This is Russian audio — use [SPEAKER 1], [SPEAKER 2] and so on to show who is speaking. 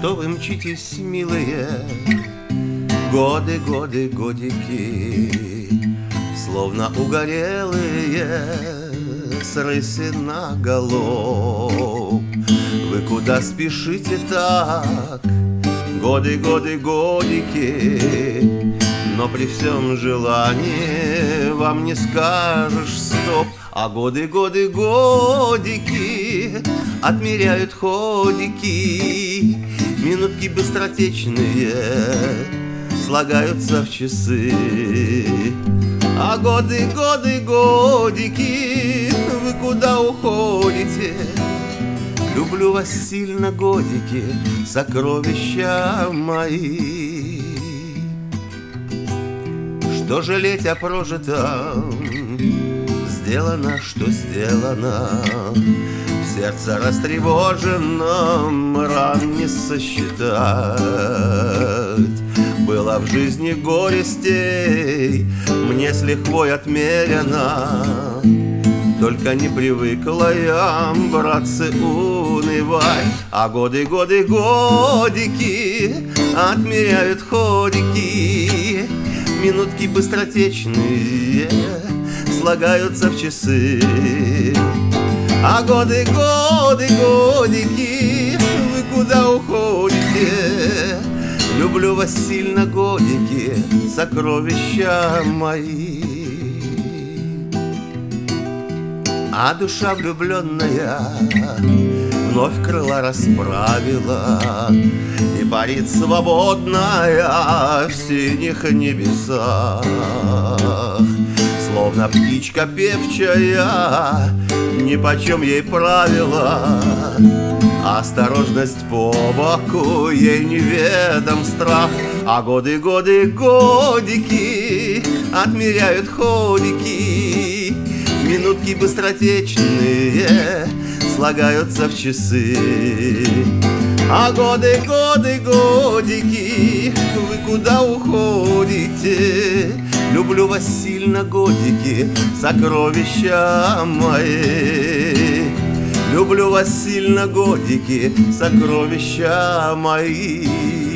[SPEAKER 1] Что вы мчитесь, милые, годы, годы, годики, словно угорелые с рыси наголо. Вы куда спешите так? Годы, годы, годики, но при всем желании вам не скажешь стоп. А годы, годы, годики отмеряют ходики, минутки быстротечные слагаются в часы. А годы, годы, годики, вы куда уходите? Люблю вас сильно, годики, сокровища мои. Что жалеть о прожитом? Сделано, что сделано. В сердце растревоженном ран не сосчитать. Было в жизни горестей, мне с лихвой отмерено. Только не привыкла я, братцы, унывать. А годы, годы, годики отмеряют ходики, минутки быстротечные слагаются в часы. А годы, годы, годики, вы куда уходите? Люблю вас сильно, годики, сокровища мои. А душа влюбленная вновь крыла расправила и парит свободная в синих небесах. Словно птичка певчая, нипочем ей правила, осторожность по боку, ей неведом страх. А годы, годы, годики отмеряют ходики, минутки быстротечные слагаются в часы. А годы, годы, годики, вы куда уходите? Люблю вас сильно, годики, сокровища мои. Люблю вас сильно, годики, сокровища мои.